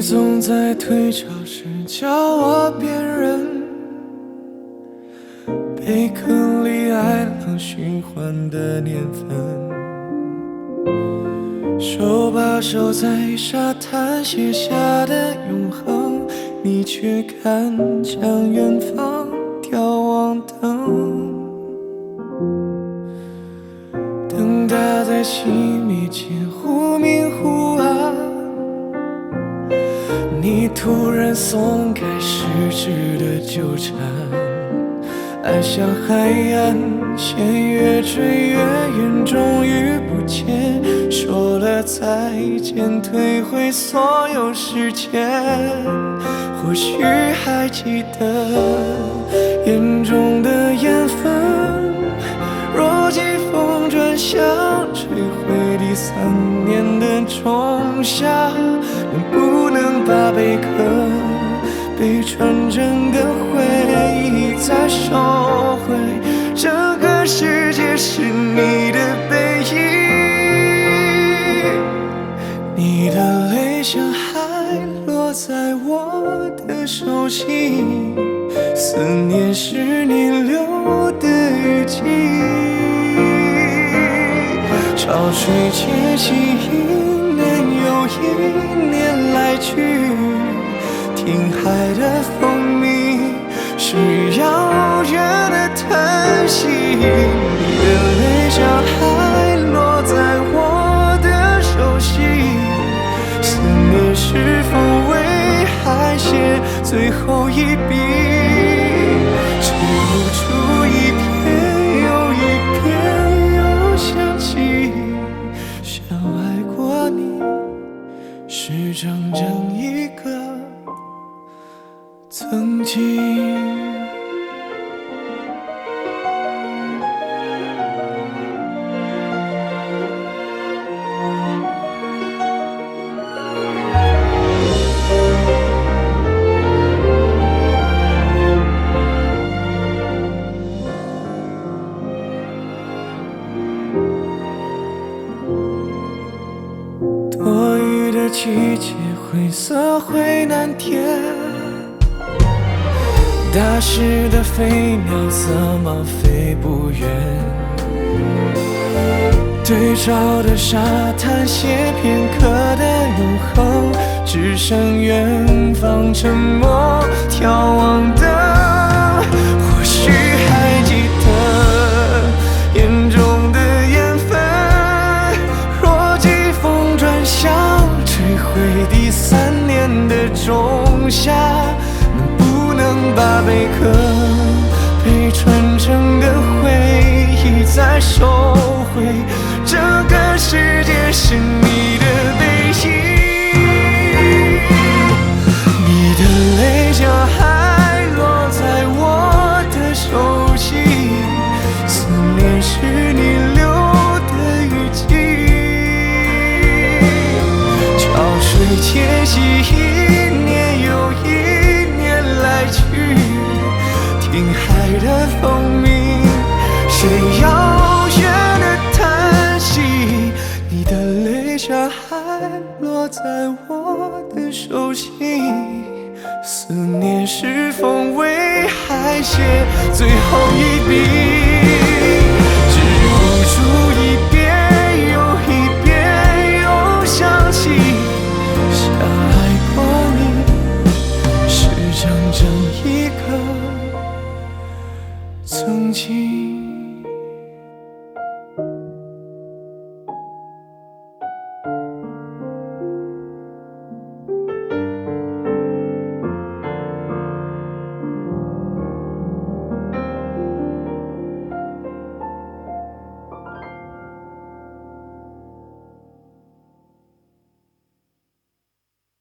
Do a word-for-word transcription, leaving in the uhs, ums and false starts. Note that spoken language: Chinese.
总在退潮时叫我辨认，贝壳里爱浪循环的年份，手把手在沙滩写下的永恒，你却看向远方眺望灯，灯打在熄灭间忽明忽暗，你突然松开十指的纠缠，爱像海岸线越追越远，终于不见，说了再见，退回所有时间。或许还记得眼中的盐分，若季风转向吹回第三年的仲夏，能不能把贝壳被纯真的回忆再收回？这个世界是你的背影，你的泪像还落在我的手心，思念是你留的雨季。潮水间隙，一年又一年来去，听海的风鸣是遥远的叹息，你的泪像还落在我的手心，思念是否为还写最后一笔，止不住一遍又一遍，又想起想爱过你是整整一个曾经。多雨的季节，灰色会难填，打湿的飞鸟怎么飞不远？对照的沙滩写片刻的永恒，只剩远方沉默眺望灯。或许还记得眼中的盐分，若季风转向吹回第三年的仲夏，能把贝壳被纯真的回忆再收回？这个世界是你的背影，你的泪像还落在我的手心，思念是你留的雨季。潮水间隙，一年又一年来去，听海的风鸣是遥远的叹息，你的泪像还落在我的手心，思念是否为还写最后一笔？